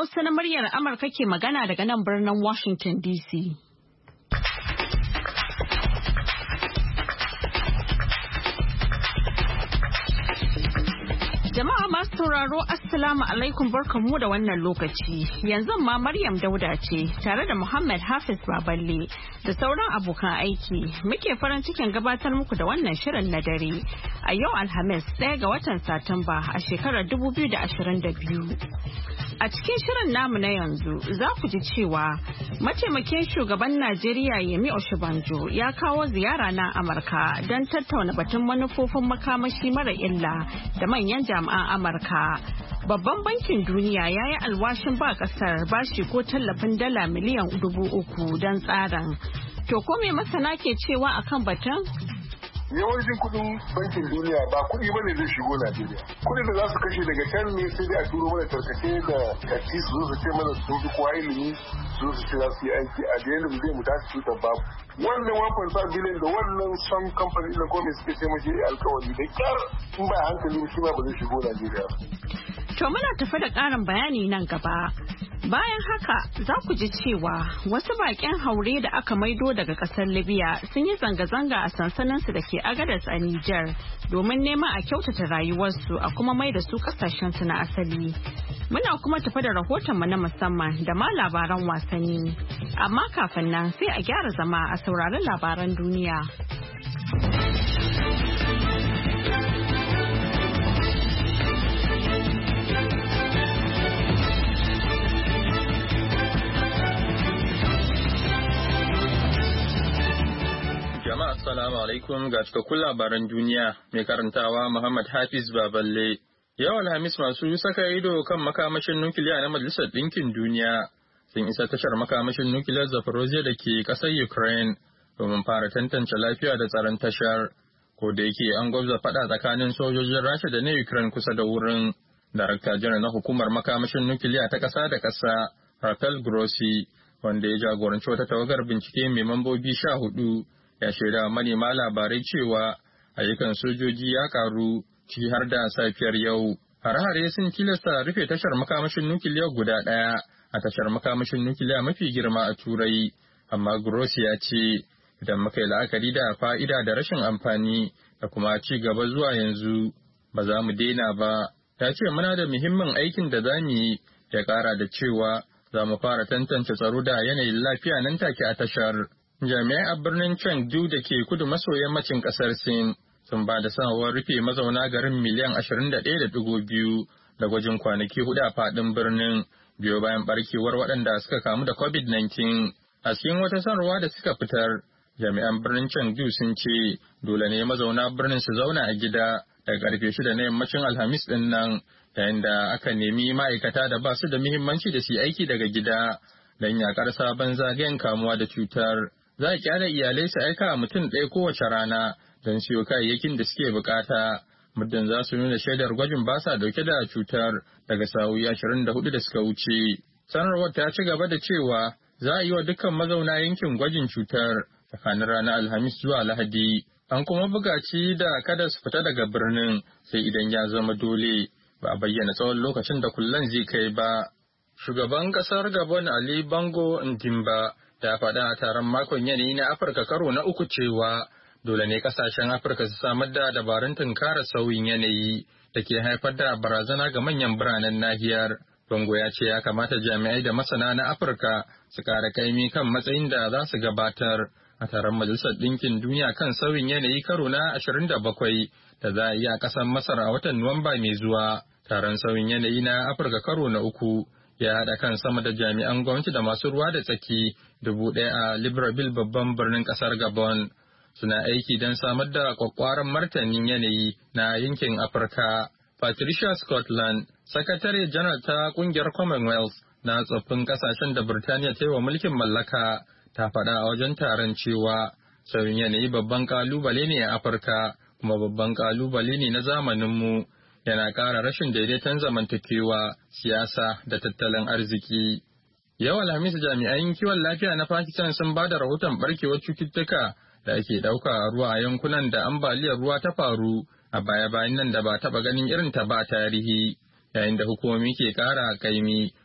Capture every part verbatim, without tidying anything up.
Hausa na muryar Amurka ke magana daga nan birnin Washington D C. Jama'a masu sauraro Assalamu alaikum barkanmu da wannan lokaci. Yanzu ma Maryam Dauda ce tare da Muhammad Hafiz Baballe da sauran abokan aiki. Muke farin cikin gabatar muku da wannan shirin na dare. A yau Alhamis ɗaya ga watan Satumba a shekarar dubu biyu da ashirin da biyu. A cikin shirin namu na yanzu za ku ji cewa mataimakin shugaban Najeriya Yemi Osibanjo ya kawo ziyara na Amurka don tattauna batun manufofin makamashi mara illa da manyan jami'an Amurka. Babban bankin duniya ya yi alwashin ba kasar bashi ko tallafin dala miliyan dubu uku don tsarin. To ko me masana ke cewa akan batun? Yawancin kudin bankin duniya ba kudi bane zai shigo Najeriya. Kudin da za su kashe daga can ne sai dai a turo mana tarkace da kati su zo su ce mana sun fi kowa ilimi su su ce za su yi aiki a da yadda zai mu tashi tutar babu. Wannan one point five billion da wannan son kamfani da kome suke ce mashi alkawari da kyar in ba hankali shi ba ba zai shigo Najeriya. To muna tafi da ƙarin bayani nan gaba. Bayan haka za ku ji cewa wasu baƙin haure da aka maido daga ƙasar Libya sun yi zanga-zanga a sansaninsu da ke Agadas a Nijar domin neman a kyautata rayuwarsu a kuma mai da su ƙasashensu na asali. Muna kuma tafi da rahotonmu na musamman da ma labaran wasanni. Amma kafin nan sai a gyara zama a saurari labaran duniya. Assalamu alaikum ga cikakkun labaran duniya mai karantawa Muhammad Hafiz Baballe. Yau Alhamis masu saka ido kan makamashin nukiliya na Majalisar Ɗinkin Duniya sun isa tashar makamashin nukiliyar Zaporozhye da ke ƙasar Ukraine domin fara tantance lafiya da tsaron tashar. Ko da yake an gwabza faɗa tsakanin sojojin Rasha da na Ukraine kusa da wurin. Darakta janar na hukumar makamashin nukiliya ta ƙasa da ƙasa Rafael Grossi wanda ya jagoranci wata tawagar bincike mai mambobi sha hudu. Ya shaida manema labarai cewa ayyukan sojoji ya karu ciki har da safiyar yau. Hare-hare sun tilasta rufe tashar makamashin nukiliya guda ɗaya a tashar makamashin nukiliya mafi girma a Turai. Amma Grossi ya ce idan muka yi la'akari da fa'ida da rashin amfani da kuma ci gaba zuwa yanzu ba za mu daina ba. Ta ce muna da muhimmin aikin da za mu yi, ya ƙara da cewa za mu fara tantance tsaro da yanayin lafiya nan take a tashar. Jami'ai a birnin Chengdu da ke kudu maso yammacin kasar Sin sun ba da sanarwar rufe mazauna garin miliyan ashirin da ɗaya da ɗigo biyu da gwajin kwanaki hudu a faɗin birnin biyo bayan barkewar waɗanda suka kamu da covid nineteen. A cikin wata sanarwa da suka fitar, jami'an birnin Chengdu sun ce dole ne mazauna birnin su zauna a gida daga karfe shida na yammacin Alhamis ɗin nan, yayin da aka nemi ma'aikata da ba su da muhimmanci da su aiki daga gida don yakar sabon zagayen kamuwa da cutar. Za a kyale iyalai su aika mutum ɗaya kowace rana don siyo kayayyakin da suke bukata. Muddin za su nuna shaidar gwajin ba sa dauke da cutar daga sa'o'i ashirin da hudu da suka wuce. Sanarwar ta ci gaba da cewa za a yi wa dukkan mazauna yankin gwajin cutar tsakanin ranar Alhamis zuwa Lahadi. An kuma buƙaci da kada su fita daga birnin sai idan ya zama dole. Ba a bayyana tsawon lokacin da kullen zai kai ba. Shugaban ƙasar Gabon Ali Bongo Ndimba ya faɗa a taron makon yanayi na Afirka karo na uku cewa dole ne kasashen Afirka su samar da dabarun tunkarar sauyin yanayi da ke haifar da barazana ga manyan biranen nahiyar. Bongo ya ce ya kamata jami'ai da masana na Afirka su ƙara kaimi kan matsayin da za su gabatar a taron Majalisar Ɗinkin Duniya kan sauyin yanayi karo na ashirin da bakwai da za a yi a ƙasar Masar a watan Nuwamba mai zuwa. Taron sauyin yanayi na Afirka karo na uku ya haɗa kan sama da jami'an gwamnati da masu ruwa da tsaki dubu ɗaya a Libreville babban birnin ƙasar Gabon. Suna aiki don samar da kwakwaran martanin yanayi na yankin Afirka. Patricia Scotland, sakatare janar ta ƙungiyar Commonwealth na tsoffin ƙasashen da Birtaniya ta yi wa mulkin mallaka, ta faɗa a wajen taron cewa sauyin yanayi babban ƙalubale ne a Afirka kuma babban ƙalubale ne na zamaninmu. Yana ƙara rashin daidaiton zamantakewa, siyasa da tattalin arziki. Yau Alhamis jami'an kiwon lafiya na Pakistan sun ba da rahoton barkewar cututtuka da ake ɗauka a ruwa a yankunan da ambaliyar ruwa ta faru a baya-bayan nan da ba taɓa ganin irin ta ba tarihi, yayin da hukumomi ke ƙara kaimi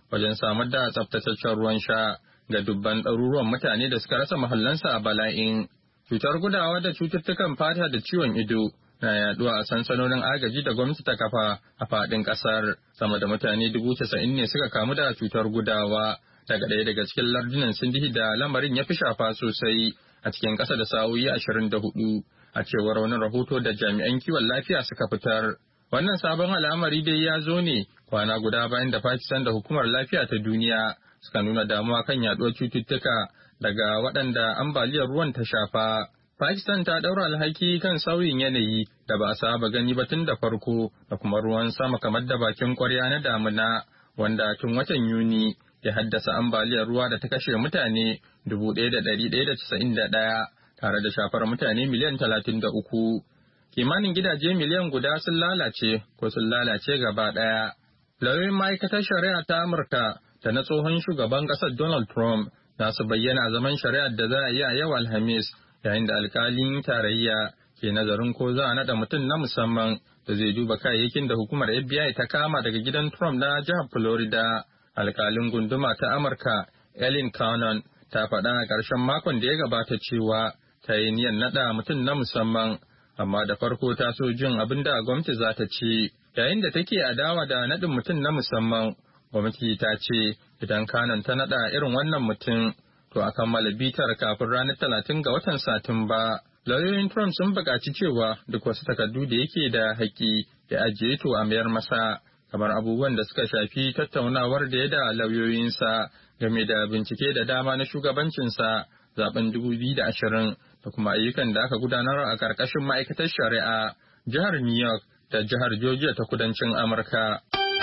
wajen samar da tsaftataccen ruwan sha ga dubban ɗaruruwan mutane da suka rasa mahallansa a bala'in. Cutar gudawa da cututtukan fata da ciwon ido na yaduwa a sansanonin agaji da gwamnati ta kafa a faɗin ƙasar. Sama da mutane dubu casa'in ne suka kamu da cutar gudawa daga ɗaya daga cikin lardunan sindihi da lamarin ya fi shafa sosai a cikin ƙasa da sa'o'i ashirin da hudu a cewar wani rahoto da jami'an kiwon lafiya suka fitar. Wannan sabon al'amari dai ya zo ne kwana guda bayan da Pakistan da Hukumar Lafiya ta Duniya suka nuna damuwa kan yaduwar cututtuka daga waɗanda ambaliyar ruwan ta shafa. Pakistan ta ɗaura alhaki kan sauyin yanayi da ba a saba gani ba tun da farko da kuma ruwan sama kamar da bakin ƙwarya na damuna wanda tun watan Yuni ya haddasa ambaliyar ruwa da ta kashe mutane dubu ɗaya da ɗari ɗaya da casa'in da ɗaya tare da shafar mutane miliyan talatin da uku. Kimanin gidaje miliyan guda sun lalace ko sun lalace gaba ɗaya. Lauyoyin ma'aikatar shari'a ta Amurka da na tsohon shugaban ƙasar Donald Trump za su bayyana zaman shari'ar da za a yi a yau Alhamis yayin da alkalin tarayya ke nazarin ko za a naɗa mutum na musamman da zai duba kayayyakin da hukumar F B I ta kama daga gidan Trump na jihar Florida. Alkalin gunduma ta Amurka Ellen Cannon ta faɗa a ƙarshen makon da ya gabata cewa ta yi niyyar naɗa mutum na musamman, amma da farko ta so jin abin da gwamnati za ta ce. Yayin da take adawa da naɗin mutum na musamman, gwamnati ta ce idan Cannon ta naɗa irin wannan mutum, to a kammala bitar kafin ranar talatin ga watan Satumba. Lauyoyin Trump sun buƙaci cewa duk wasu takardu da yake da haƙƙi ya ajiye to a mayar masa, kamar abubuwan da suka shafi tattaunawar da ya da lauyoyinsa game da bincike da dama na shugabancinsa zaben dubu biyu da ashirin da kuma ayyukan da aka gudanar a ƙarƙashin ma'aikatar shari'a, jihar New York da jihar Georgia ta kudancin Amurka.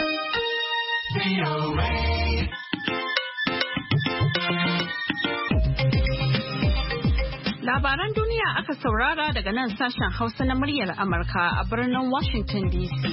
Labaran duniya aka saurara daga nan sashen Hausa na muryar Amurka a birnin Washington D C.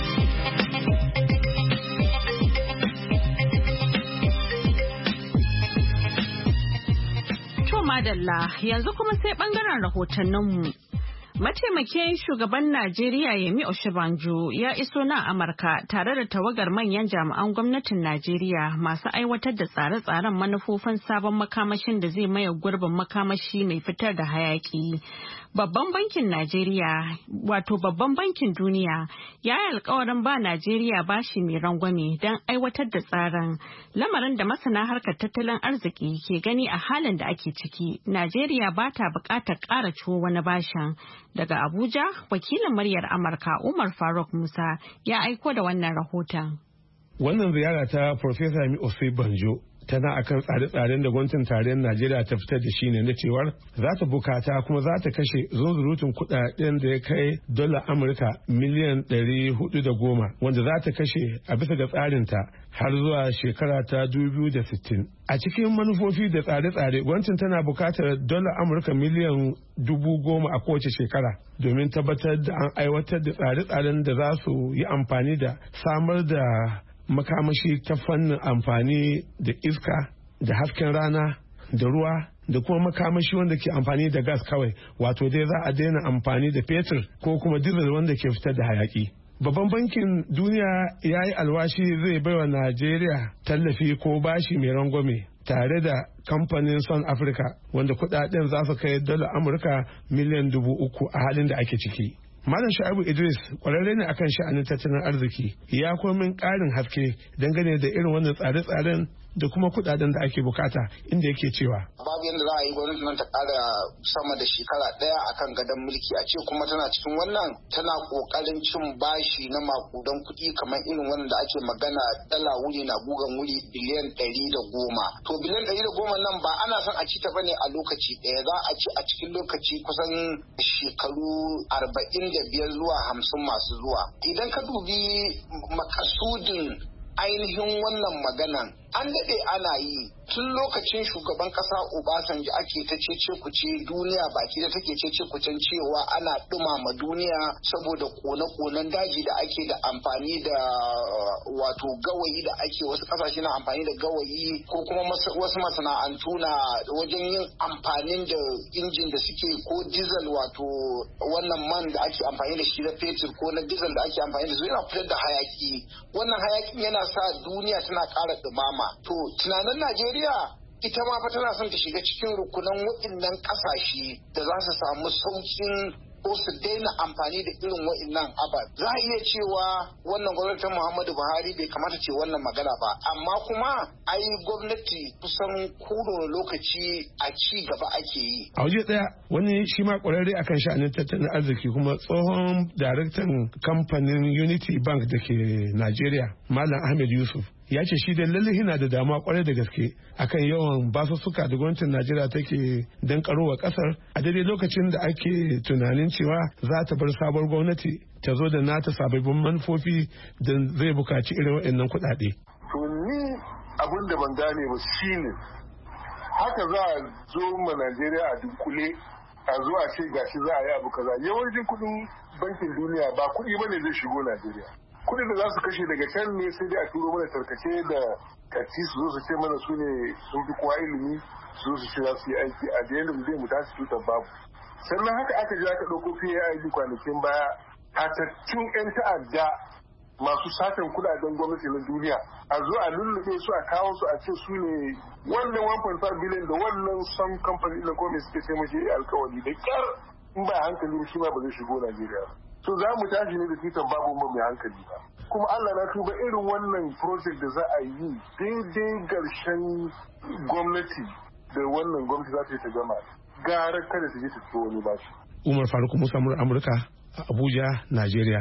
To madalla, yanzu kuma sai bangaren rahotanninmu. Mataimakin shugaban Najeriya Yemi Osibanjo ya iso nan Amurka tare da tawagar manyan jami'an gwamnatin Najeriya masu aiwatar da tsare-tsaren manufofin sabon makamashin da zai maye gurbin makamashi mai fitar da hayaki. Babban bankin Najeriya, wato babban bankin duniya, ya yi alkawarin ba Najeriya bashi mai rangwame don aiwatar da tsarin, lamarin da masana harkar tattalin arziki ke gani a halin da ake ciki. Najeriya ba ta buƙatar ƙara ciwo wani bashin. Daga Abuja, wakilin muryar Amurka Umar Faruk Musa ya aiko da wannan rahoton. Wannan ziyara ta Professor Yemi Osibanjo tana akan tsare-tsaren da gwamnatin tarayyar Najeriya ta fitar da shi ne na cewar za ta bukata kuma za ta kashe zunzurutun kudaden da ya kai dola Amurka miliyan ɗari hudu da goma wanda za ta kashe a bisa ga tsarinta har zuwa shekara ta dubu biyu da sittin. A cikin manufofi da tsare-tsare gwamnatin tana bukatar dola Amurka miliyan dubu goma a kowace shekara domin tabbatar da an aiwatar da tsare-tsaren da za su yi amfani da samar da makamashi ta fannin amfani da iska da hasken rana da ruwa da kuma makamashi wanda ke amfani da gas kawai, wato dai za a daina amfani da fetur ko kuma diesel wanda ke fitar da hayaki. Babban bankin duniya ya yi alwashi zai baiwa Najeriya tallafi ko bashi mai rangwame tare da kamfanin Sun Africa wanda kudaden za su kai dala Amurka miliyan dubu uku a halin da ake ciki. Malam Shu'aibu Idris kwararre ne akan sha'anin tattalin arziki, ya komin ƙarin haske dangane da irin wannan tsare-tsaren da kuma kudaden da ake bukata, inda yake cewa babu yadda za a yi gwamnati nan ta ƙara sama da shekara ɗaya akan gadon mulki a ce kuma tana cikin wannan tana ƙoƙarin cin bashi na makudan kuɗi kamar irin wannan da ake magana dala wuri na gugan wuri biliyan ɗari da goma. To biliyan ɗari da goma nan ba ana son a ci ta bane a lokaci ɗaya, za a ci a cikin lokaci kusan shekaru arba'in da biyar zuwa hamsin masu zuwa. Idan ka dubi makasudin ainihin wannan maganan an daɗe ana yi tun lokacin shugaban ƙasa Obasanjo ake ta cece kuce duniya baki da take cece kucen cewa ana ɗumama duniya saboda kone-konen daji da ake da amfani da wato gawayi da ake wasu ƙasashe na amfani da gawayi ko kuma wasu masana'antu na wajen yin amfanin da injin da suke ko diesel wato wannan man da ake amfani da shi na fetur ko na diesel da ake amfani da su yana fitar da hayaki. Wannan hayakin yana sa duniya tana ƙara ɗumama. To tunanin Najeriya ita ma fa tana son ta shiga cikin rukunan waɗannan ƙasashe da za su samu sauƙin ko su daina amfani da irin wa'innan abar. Za a iya cewa wannan gwamnatin Muhammadu Buhari bai kamata ce wannan magana ba, amma kuma ai gwamnati kusan kowane lokaci a ci gaba ake yi. A waje ɗaya wani shi ma ƙwararre akan sha'anin tattalin arziki kuma tsohon daraktan kamfanin Unity Bank da ke Najeriya, Malam Ahmed Yusuf, ya ce shi da lalle yana da dama kwarai da gaske akan yawan basussuka da gwamnatin Najeriya take dankarowa kasar a daidai lokacin da ake tunanin cewa za ta bar sabuwar gwamnati ta zo da nata sababbin manufofi da zai bukaci irin waɗannan kuɗaɗe. To ni abin da ban gane ba shine haka za a zo ma Najeriya a dunkule a zo a ce gashi za a yi abu kaza. Yawancin kuɗin bankin duniya ba kuɗi bane zai shigo Najeriya. Kudin da za su kashe daga can ne sai dai a turo mana tarkace da kati su zo su ce mana su ne sun fi kowa ilimi su zo su ce za su yi aiki a da yadda zai mu tashi tutar babu. Sannan haka aka je aka ɗauko P A I D kwanakin baya hatattun 'yan ta'adda masu satan kudaden gwamnati na duniya a zo a lullube su a kawo su a ce su ne wannan one point five billion da wannan son kamfani da gwamnati suke ce mashi alkawari da kyar in ba hankali shi ma ba zai shigo Najeriya ba. To za mu tashi ne da titan babu mu mai hankali ba. Kuma Allah na tuba irin wannan project da za a yi daidai garshen gwamnati da wannan gwamnati za ta yi ta gama. Gara kada ta je ta ciwo wani bashi. Umar Faruk Musa Amurka a Abuja, Najeriya.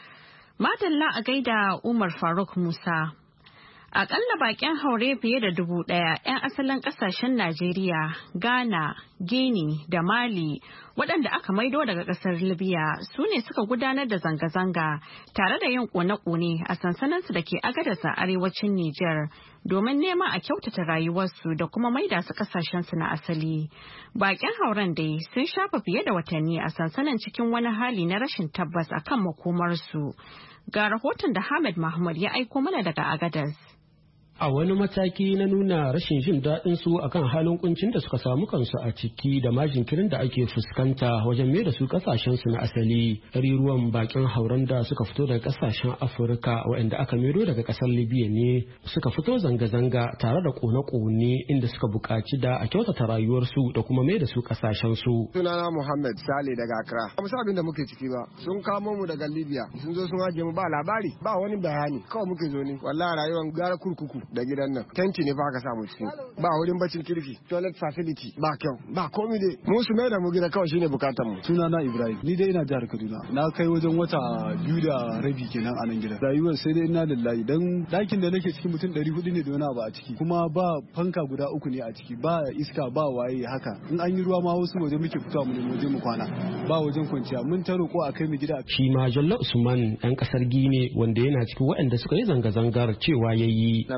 Madalla a gaida Umar Faruk Musa. Akalla bakin haure fiye da dubu ɗaya 'yan asalin ƙasashen Najeriya, Ghana, Guinea da Mali waɗanda aka maido daga ƙasar Libya su ne suka gudanar da zanga-zanga tare da yin ƙone-ƙone a sansaninsu da ke Agadez a arewacin Nijar domin neman a kyautata rayuwarsu da kuma maida su ƙasashensu na asali. Bakin hauren dai sun shafa fiye da watanni a sansanin cikin wani hali na rashin tabbas akan makomarsu. Ga rahoton da Hamid Mahmud ya aiko mana daga Agadez. A wani mataki na nuna rashin jin daɗin su akan halin kuncin da suka samu kansu a ciki da majinkirin da ake fuskanta wajen mai da su kasashen su na asali, ɗaruruwan bakin hauren da suka fito daga kasashen Afirka waɗanda aka mero daga ƙasar Libya ne suka fito zanga-zanga tare da ƙone-ƙone inda suka buƙaci da a kyautata rayuwarsu da kuma mai da su kasashen su. Sunana Muhammad Sale daga Accra. Ba mu san abin da muke ciki ba. Sun kamo mu daga Libya. Sun zo sun haje mu ba labari, ba wani bayani. Kawai muke zo ne. Wallahi rayuwar gara kurkuku. Da gidan nan tenti ne fa ka samu ciki ba wurin bacin kirki toilet facility ba kyau ba komai dai mu su mai da mu gida kawai shine bukatar mu. Sunana Ibrahim, ni dai ina jihar Kaduna, na kai wajen wata biyu da rabi kenan a nan gidan. Rayuwar sai dai ina lillahi dan dakin da nake cikin mutum ɗari hudu ne da wani abu a ciki kuma ba fanka guda uku ne a ciki ba iska ba waye haka in an yi ruwa ma wasu waje muke fitowa mu ne waje mu kwana ba wajen kwanciya mun ta roƙo a kai mu gida. Shi ma Jallo Usman ɗan ƙasar Gine wanda yana cikin waɗanda suka yi zanga-zangar cewa yayi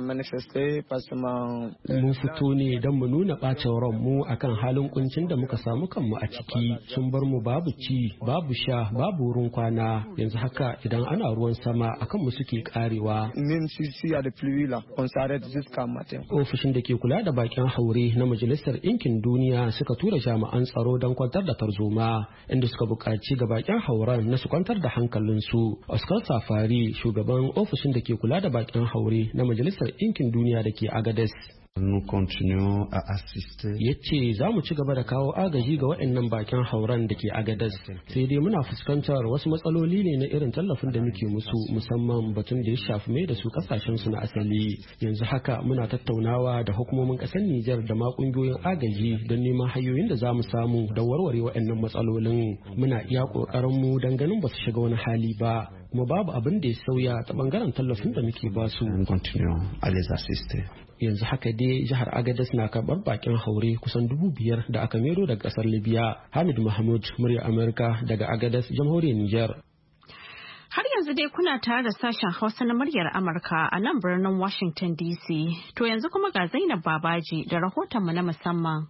mun fito ne don mu nuna ɓacin ranmu akan halin kuncin da muka samu kanmu a ciki. Sun bar mu babu ci babu sha babu wurin kwana, yanzu haka idan ana ruwan sama akan mu suke karewa. Ofishin da ke kula da bakin haure na Majalisar Ɗinkin Duniya suka tura jami'an tsaro don kwantar da tarzoma inda suka buƙaci ga bakin hauren na su kwantar da hankalinsu. Oscar Safari, shugaban ofishin da ke kula da bakin haure na Majalisar Ɗinkin Duniya da ke Agadez. Ya ce za mu ci gaba da kawo agaji ga waɗannan bakin hauren da ke Agadez, sai dai muna fuskantar wasu matsaloli ne na irin tallafin da muke musu, musamman batun da ya shafi mai da su kasashensu na asali. Yanzu haka muna tattaunawa da hukumomin ƙasar Nijar da ma ƙungiyoyin agaji don neman hanyoyin da za mu samu don warware waɗannan matsalolin. Muna iya ƙoƙarinmu don ganin ba su shiga wani hali ba, kuma babu abin da ya sauya ta bangaren tallafin da muke ba su. Yanzu haka dai jihar Agadez na karɓar bakin haure kusan dubu biyar da aka mero daga ƙasar Libya. Hamid Mahmud, murya Amurka daga Agadez, jamhuriyar Nijar. Har yanzu dai kuna tare da sashen Hausa na muryar Amurka a nan birnin Washington D C. To yanzu kuma ga Zainab Babaji da rahotonmu na musamman.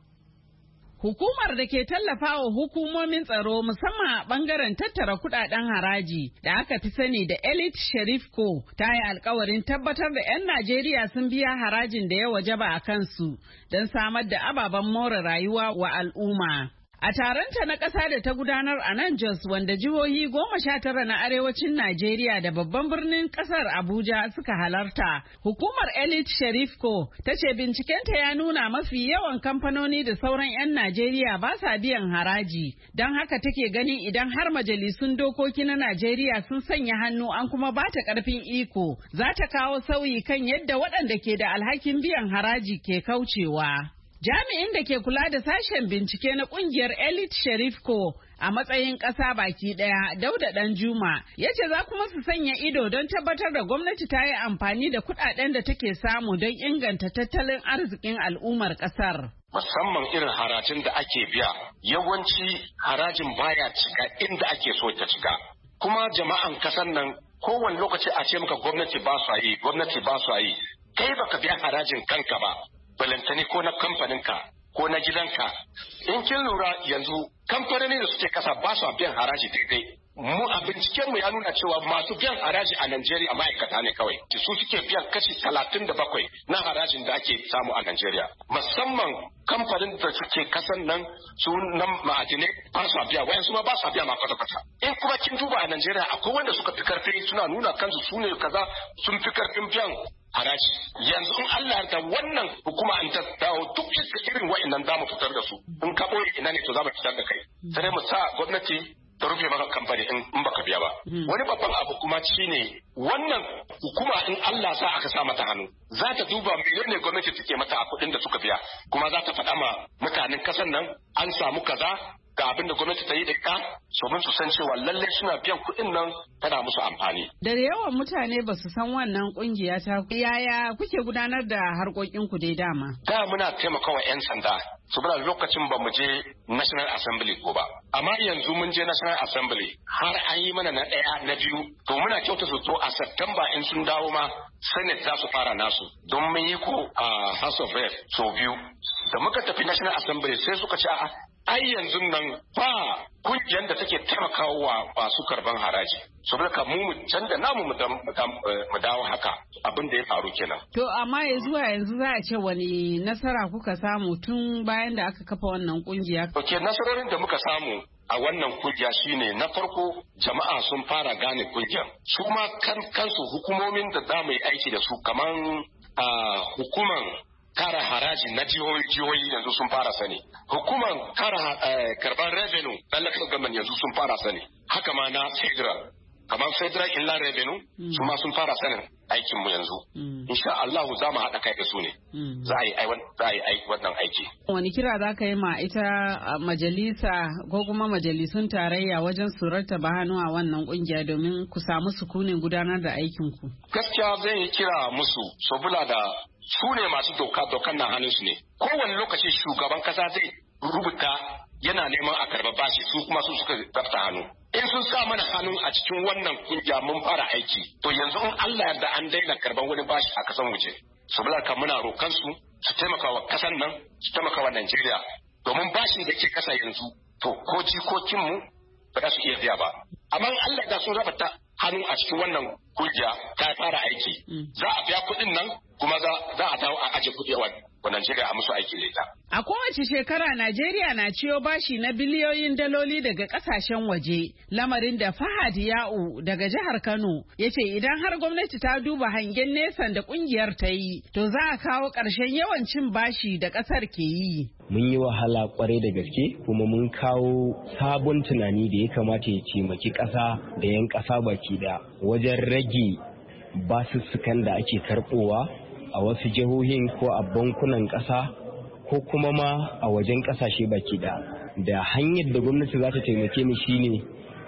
Hukumar da ke tallafawa hukumomin tsaro musamman a bangaren tattara kudaden haraji da aka fi sani da Elite Sherifco ta yi alkawarin tabbatar da 'yan Najeriya sun biya harajin da ya wajaba a kansu don samar da ababen more rayuwa wa al'umma. A taronta na ƙasa da ta gudanar a nan Jos wanda jihohi goma sha tara na arewacin Najeriya da babban birnin ƙasar Abuja suka halarta, hukumar Elite Sherifco ta ce bincikenta ya nuna mafi yawan kamfanoni da sauran 'yan Najeriya ba sa biyan haraji, don haka take ganin idan har majalisun dokoki na Najeriya sun sanya hannu an kuma ba ta ƙarfin iko, za ta kawo sauyi kan yadda waɗanda ke da alhakin biyan haraji ke kaucewa. Jami'in da ke kula da sashen bincike na kungiyar Elite Sherifco a matsayin ƙasa baki ɗaya, Dauda Danjuma, ya ce za kuma su sanya ido don tabbatar da gwamnati ta yi amfani da kuɗaɗen da take samu don inganta tattalin arzikin al'ummar ƙasar. Musamman irin harajin da ake biya, yawanci harajin baya cika inda ake so ta cika. Kuma jama'an ƙasar nan kowane lokaci a ce maka gwamnati ba su yi, gwamnati ba su yi, kai baka biya harajin kanka ba. Balantane ko na kamfaninka ko na gidanka. In kin lura yanzu kamfanoni da suke kasa ba su biyan haraji daidai. Mu a bincikenmu ya nuna cewa masu biyan haraji a Najeriya ma'aikata ne kawai. Su suke biyan kashi talatin da bakwai na harajin da ake samu a Najeriya. Musamman kamfanin da suke kasan nan su nan ma'adinai ba su biya, wayansu ma ba su biya ma kwata-kwata. In kuma kin duba a Najeriya akwai wanda suka fi karfi suna nuna kansu su ne kaza sun fi karfin biyan haraji. Yanzu in Allah ya wannan hukuma an ta dawo duk irin wa'annan za mu fitar da su. In ka boye ina ne to za mu fitar da kai. Sai mu sa gwamnati ta rufe maka kamfani in baka biya ba. Wani babban abu kuma shine wannan hukuma in Allah sa aka sa mata hannu za ta duba miliyon ne gwamnati take mata a kuɗin da suka biya, kuma za ta faɗa ma mutanen kasan nan an samu kaza ga abin da gwamnati ta yi da ita domin su san cewa lalle suna biyan kuɗin nan tana musu amfani. Da yawan mutane ba su san wannan kungiya ta yaya kuke gudanar da harkokin ku dai dama. Da muna taimakawa 'yan sanda saboda lokacin ba mu je National Assembly ko ba. Amma yanzu mun je National Assembly har an yi mana na ɗaya na biyu, to muna kyauta su to a September in sun dawo ma Senate za su fara nasu don mun yi ko a House of Rep so biyu. Da muka tafi National Assembly sai suka ce a'a ai yanzu nan ba kungiyar da take taimakawa masu karban haraji. Saboda ka mu mu canza namu mu dawo haka abin da ya faru kenan. To amma ya zuwa yanzu za a ce wani nasara kuka samu tun bayan da aka kafa wannan kungiya? Ok, nasarorin da muka samu a wannan kungiya shine na farko jama'a sun fara gane kungiyar. Su ma kan kansu hukumomin da za mu yi aiki da su kaman hukuman kara haraji na jihohi jihohi yanzu sun fara sani. Hukumar kara karban revenue na local government yanzu sun fara sani. Haka ma na federal. Kamar federal inland revenue mm. su ma sun fara sanin aikinmu yanzu. Mm. Insha Allah za mu haɗa kai da su ne. Mm. Za a yi wannan aiki. Wani kira za ka yi ma ita majalisa ko kuma majalisun tarayya wajen surarta ba hannu a wannan kungiya domin ku samu sukunin gudanar da aikinku? Gaskiya zan yi kira musu saboda da su ne masu doka dokan na hannunsu ne. Kowane lokaci shugaban kasa zai rubuta yana neman a karba bashi su kuma su suka zafta hannu. In sun sa mana hannu a cikin wannan kungiya mun fara aiki, to yanzu in Allah yarda an daina karban wani bashi a kasan waje. Saboda ka muna rokan su su taimaka wa kasan nan, su taimaka wa Najeriya, domin bashin da ke kasa yanzu, to ko jikokin mu ba za su iya biya ba. Amma in Allah da sun raba ta hannu a cikin wannan kungiya ta fara aiki, za a biya kuɗin nan kuma za a dawo a aje kuɗi wa Najeriya a musu aiki da ita. A kowace shekara Najeriya na ciyo bashi na biliyoyin daloli daga kasashen waje, lamarin da Fahad Ya'u daga jihar Kano ya ce idan har gwamnati ta duba hangen nesan da kungiyar ta yi, to za a kawo ƙarshen yawan cin bashi da ƙasar ke yi. Mun yi wahala kwarai da gaske kuma mun kawo sabon tunani da ya kamata ya taimaki ƙasa da 'yan ƙasa baki da wajen rage basussukan da ake karɓowa a wasu jihohin ko a bankunan ƙasa ko kuma ma a wajen ƙasashe baki da da hanyar da gwamnati za ta taimake mu shine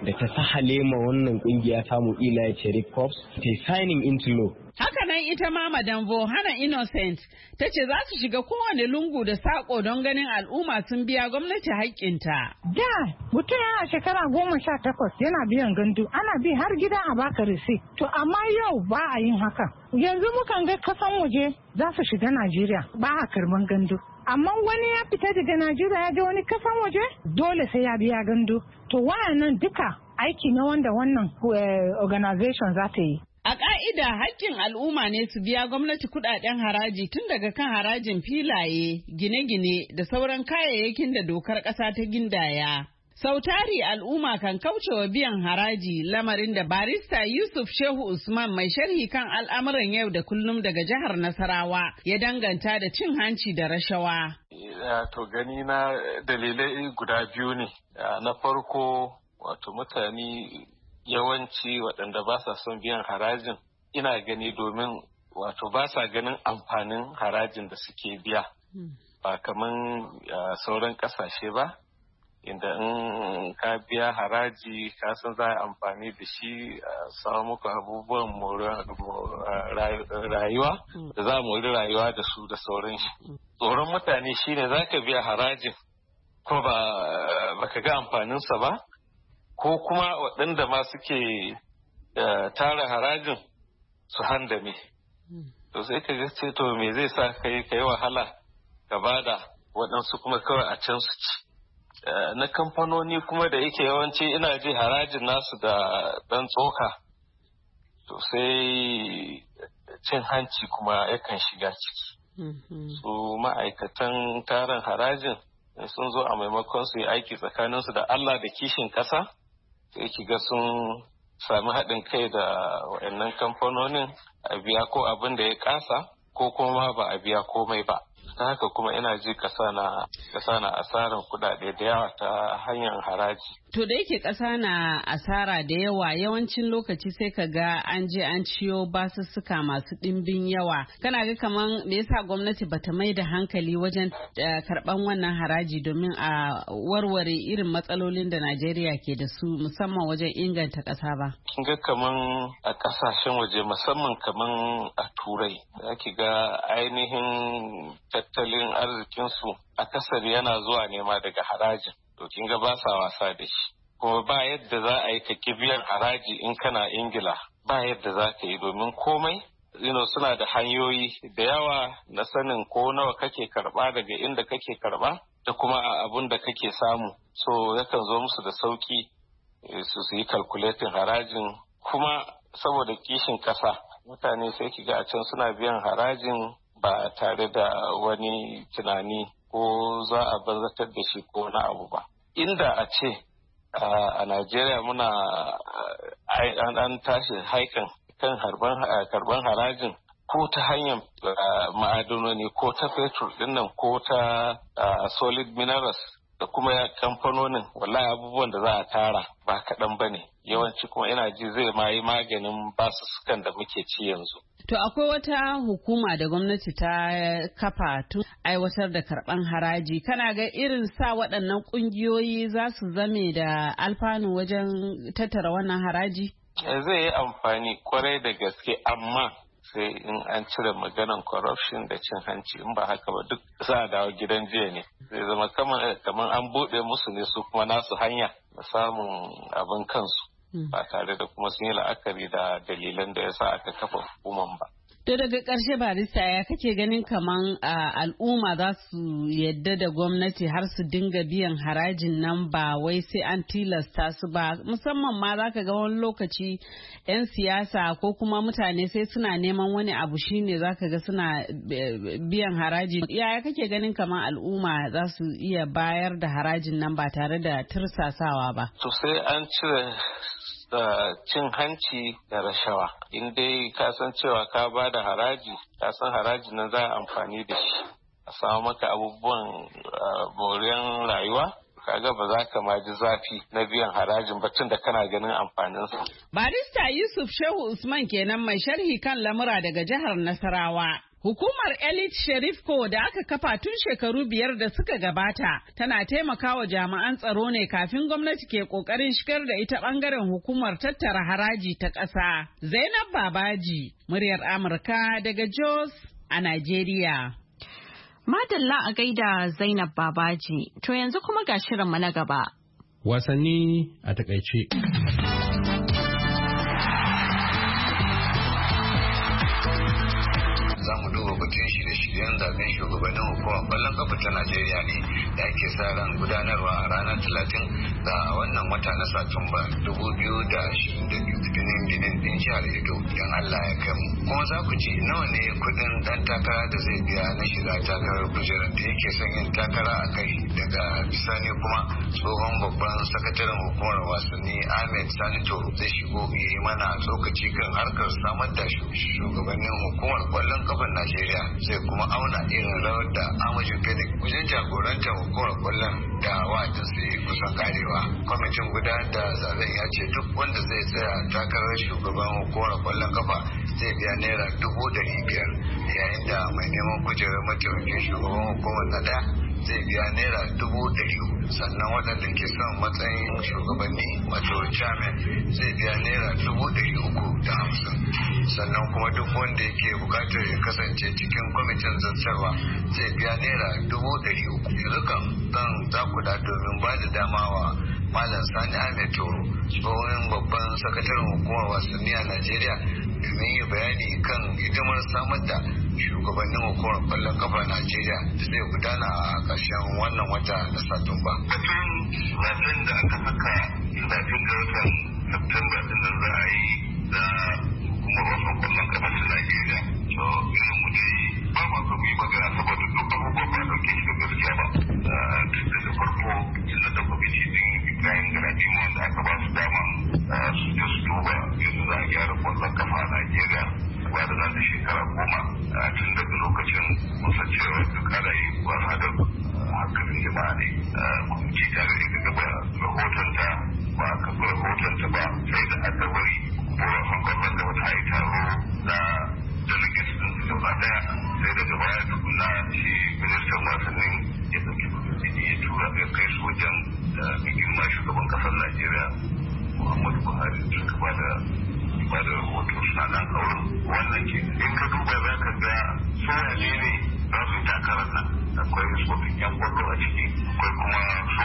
da ta sahale ma wannan kungiya samu Eli Cherif Corps ta signing into law. Hakanan ita ma Madam Vohana Innocent ta ce za su shiga kowane lungu da sako don ganin al'umma sun biya gwamnati haƙƙinta. Da mutum yana shekara goma sha takwas yana biyan gandu ana bi har gida a baka risi. To amma yau ba a yin haka. Yanzu mukan ga kasan waje za su shiga Najeriya ba a karban gandu. Amma wani ya fita daga Najeriya ya je wani kasan waje dole sai ya biya gandu. To wayannan duka aiki na wanda wannan organization za ta yi. A ƙa'ida haƙƙin al'umma ne su biya gwamnati kuɗaɗen haraji tun daga kan harajin filaye, gine-gine da sauran kayayyakin da dokar ƙasa ta gindaya. Sau tari al'umma kan kaucewa biyan haraji lamarin da barista Yusuf Shehu Usman mai sharhi kan al'amuran yau da kullum daga jihar Nasarawa ya danganta da cin hanci da rashawa. To gani na dalilai guda biyu ne. Na farko wato mutane yawanci waɗanda ba sa son biyan harajin ina gani domin wato ba sa ganin amfanin harajin da suke biya ba kaman sauran ƙasashe ba inda in ka biya haraji ka san za a amfani da shi a samu muku abubuwan rayuwa da za mu rayuwa da su da sauran shi tsoron mutane shine za ka biya harajin ko ba ka ga amfaninsa ba ko kuma waɗanda ma suke tara harajin su handame. To sai ka ga ce to me zai sa ka yi wahala ka bada waɗansu kuma kawai a can su ci. Na kamfanoni kuma da yake yawanci ina ji harajin nasu da ɗan tsoka. To sai cin hanci kuma yakan shiga ciki. Su ma'aikatan tarin harajin sun zo a maimakon su yi aiki tsakaninsu da Allah da kishin ƙasa. Sai ki ga sun sami haɗin kai da waɗannan kamfanonin a biya ko abin da ya ƙasa ko kuma ba a biya komai ba. Ta haka kuma ina ji ƙasa na ƙasa na asarar kuɗaɗe da yawa ta hanyar haraji. To da yake ƙasa na asara da yawa yawancin lokaci sai ka ga an je an ciyo basussuka masu ɗimbin yawa. Kana ga kaman me yasa gwamnati bata mai da hankali wajen karɓan wannan haraji domin a warware irin matsalolin da Najeriya ke da su musamman wajen inganta ƙasa ba? Kin ga kaman a ƙasashen waje musamman kaman a Turai za ki ga ainihin tattalin arzikinsu akasari yana zuwa nema daga harajin. To kin ga ba sa wasa da shi. Kuma ba yadda za a yi ka biyan haraji in kana Ingila ba yadda za ka yi domin komai you suna da hanyoyi da yawa na sanin ko nawa kake karba daga inda kake karba da kuma abun da kake samu. So yakan zo musu da sauki su su yi calculating harajin kuma saboda kishin kasa mutane sai ki ga a can suna biyan harajin ba tare da wani tunani ko za a banzatar da shi ko na abu ba. Inda a ce a Najeriya muna an tashi haikan kan karban harajin ko ta hanyar ma'adanoni ko ta fetur dinnan ko ta solid minerals da kuma kamfanonin wallahi abubuwan da za a tara ba kaɗan ba ne yawanci kuma ina ji zai ma yi maganin basussukan da muke ci yanzu. To akwai wata hukuma da gwamnati ta kafa tun aiwatar da karɓan haraji. Kana ga irin sa waɗannan ƙungiyoyi za su zame da alfanu wajen tattara wannan haraji? Zai yi amfani kwarai da gaske amma sai in an cire maganan corruption da cin hanci in ba haka ba duk za a dawo gidan jiya ne. Zai zama kamar an buɗe musu ne su kuma nasu hanya na samun abin kansu. Ba tare da kuma sun yi la'akari da dalilan da ya sa aka kafa hukuman ba. To daga ƙarshe barista ya kake ganin kaman al'umma za su yadda da gwamnati har su dinga biyan harajin nan ba wai sai an tilasta su ba musamman ma za ka ga wani lokaci 'yan siyasa ko kuma mutane sai suna neman wani abu shine za ka ga suna biyan haraji. Yaya kake ganin kaman al'umma za su iya bayar da harajin nan ba tare da tirsasawa ba? To sai an cire da cin hanci da rashawa in dai ka san cewa ka ba da haraji ka san haraji nan za a amfani da shi a samu maka abubuwan boriyan rayuwa kaga ba za ka ma ji zafi na biyan harajin ba tun da kana ganin amfaninsa. Barista Yusuf Shehu Usman kenan mai sharhi kan lamura daga jihar Nasarawa. Hukumar Elite Sherifco da aka kafa tun shekaru biyar da suka gabata tana taimakawa jami'an tsaro ne kafin gwamnati ke kokarin shigar da ita bangaren hukumar tattara haraji ta ƙasa. Zainab Babaji, muryar Amurka daga Jos a Najeriya. Madalla a gaida Zainab Babaji, to yanzu kuma ga shirinmu na gaba. Wasanni a takaice. Za mu duba batun shirye-shiryen zaben shugabannin hukumar kwallon kafa ta Najeriya ne da ake sa ran gudanarwa a ranar talatin ga wannan wata na Satumba dubu biyu da ashirin da biyu cikin Benin din jihar Edo idan Allah ya kai mu. Kuma za ku ji nawa ne kudin dan takara da zai biya na shiga takarar kujerar da yake son yin takara a kai. Daga bisani kuma tsohon babban sakataren hukumar wasanni Ahmed Sanito zai shigo ya yi mana tsokaci kan harkar samar da shugabannin hukumar kwallon kafan Najeriya sai kuma auna irin rawar da Amaju Phoenix wajen jagorantar hukumar kwallon da wa'adin su yi kusan karewa. Kwamitin gudanar da zaben ya ce duk wanda zai tsaya takarar shugaban hukumar kwallon kafa zai biya naira dubu ɗari biyar yayin da mai neman kujerar mataimakin shugaban hukumar na ɗaya zai biya naira dubu ɗari sannan waɗanda ke son matsayin shugabanni wato chairman zai biya naira dubu ɗari uku da hamsin sannan kuma duk wanda yake buƙatar ya kasance cikin kwamitin zartarwa zai biya naira dubu ɗari uku. Yanzu kan zan zakuda domin ba da dama wa Malam Sani Ahmed Toro tsohon babban sakataren hukumar wasanni a Najeriya domin yi bayani kan hidimar samar da shugabannin hukumar kwallon kafa Najeriya da zai gudana a ƙarshen wannan wata na Satumba. Batun zaben da aka saka zaben da watan Satumba din nan za a yi da hukumar wasan kwallon kafa ta Najeriya. To irin mu dai ba ma so mu yi magana saboda duk abubuwan ba dauke shi da gaskiya ba. Tun daga farko tun da kwamiti din Ibrahim Galadima wanda aka ba su dama su je su duba yadda za a gyara kwallon kafa a Najeriya. Ba da za ta shekara goma tun daga lokacin musa cewa duk ana yi wasa da hankalin jama'a ne. Kwamiti ta gari ga gaba rahotonta ba a kafa rahotonta ba sai da aka bari ko wasan kwallon da wata yi taro na delegates din su gaba daya sai daga baya tukuna shi ministan wasannin ya dauki kwamiti ya tura ya kai su wajen mai girma shugaban kasar Najeriya Muhammadu Buhari suka ba da ba da rahoto suna nan kaurin wannan ke in ka duba za ka ga soyaye ne za su takarar nan akwai tsofin yan kwallo a ciki akwai kuma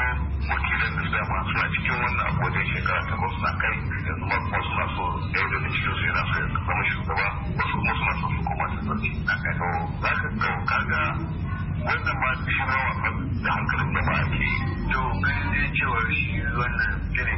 so wakilan da dama suna cikin wannan abu wajen shekara takwas na kai yanzu ma kuma suna so ɗaya daga cikin su yana so ya zama shugaba wasu kuma suna so su koma su zarci na kai to za ka ga kaga wannan ma shi ma wasan da hankalin jama'a ke yi to ganin dai cewar shi wannan gine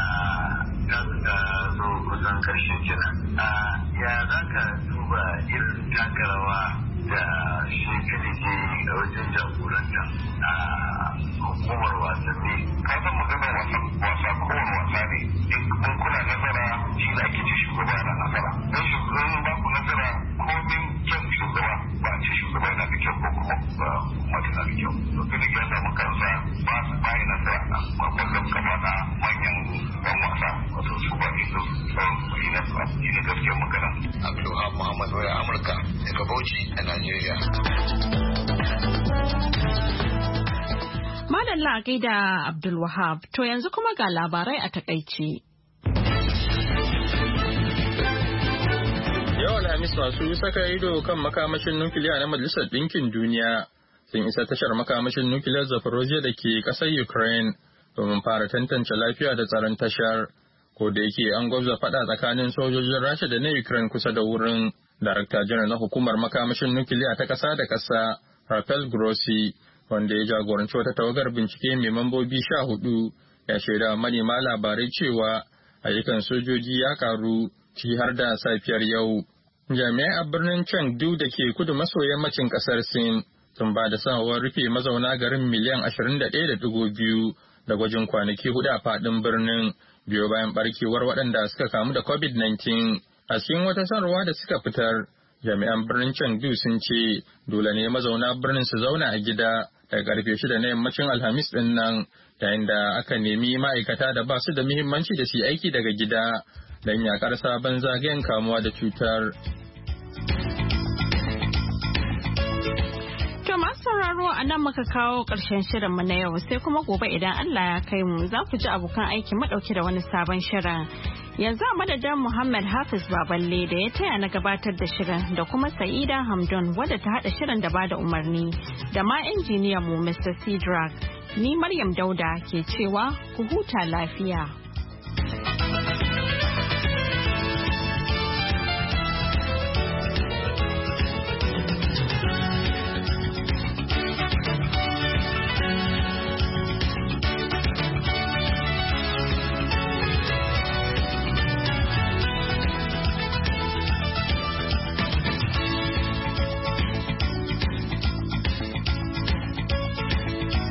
ya ga zo kusan karshe kenan ya za ka duba irin takarawa da shi gine ke a wajen jagoranta a hukumar wasanni ka san maganar wasan wasa kowane wasa ne in kuna nasara shi na ake ce shugaba na nasara don shugaban ba ku nasara komin kyan shugaba ba a ce shugaba yana da kyau ko kuma ba kuma tana da kyau to gini ya samu kansa ba su bayi nasara a kwallon kafa na manyan yan wasa wato su ba ne su tsawon yi nasara shi ne gaskiyar magana. Abdulwahab Muhammad waya Amurka daga Bauchi a Najeriya. Madalla a gaida Abdulwahab, to yanzu kuma ga labarai a takaice. Yau Alhamis masu saka ido kan makamashin nukiliya na Majalisar Ɗinkin Duniya sun isa tashar makamashin nukiliyar Zaporozhye da ke ƙasar Ukraine domin fara tantance lafiya da tsaron tashar. Ko da yake an gwabza faɗa tsakanin sojojin Rasha da na Ukraine kusa da wurin, Darakta Janar na Hukumar Makamashin Nukiliya ta ƙasa da ƙasa, Rafael Grossi, wanda ya jagoranci wata tawagar bincike mai mambobi sha hudu, ya shaida manema labarai cewa ayyukan sojoji ya karu ciki har da safiyar yau. Jami'ai a birnin Chengdu da ke kudu maso yammacin ƙasar Sin sun ba da sanarwar rufe mazauna garin miliyan ashirin da ɗaya da ɗigo biyu da gwajin kwanaki hudu a faɗin birnin biyo bayan barkewar waɗanda suka kamu da covid nineteen. A cikin wata sanarwa da suka fitar, jami'an birnin Chengdu sun ce dole ne mazauna birnin su zauna a gida daga karfe shida na yammacin Alhamis ɗin nan, yayin da aka nemi ma'aikata da ba su da muhimmanci da su aiki daga gida don yakar sabon zagayen kamuwa da cutar. sauraro a nan muka kawo ƙarshen shirinmu na yau sai kuma gobe idan Allah ya kai mu za ku ji abokan aiki madauke da wani sabon shirin. Yanzu a madadin Muhammad Hafiz Baballe da ya taya na gabatar da shirin da kuma Sa'ida Hamdun wadda ta haɗa shirin da bada umarni da ma injiniyan mu Mister Sidrak. Ni Maryam Dauda ke cewa ku huta lafiya.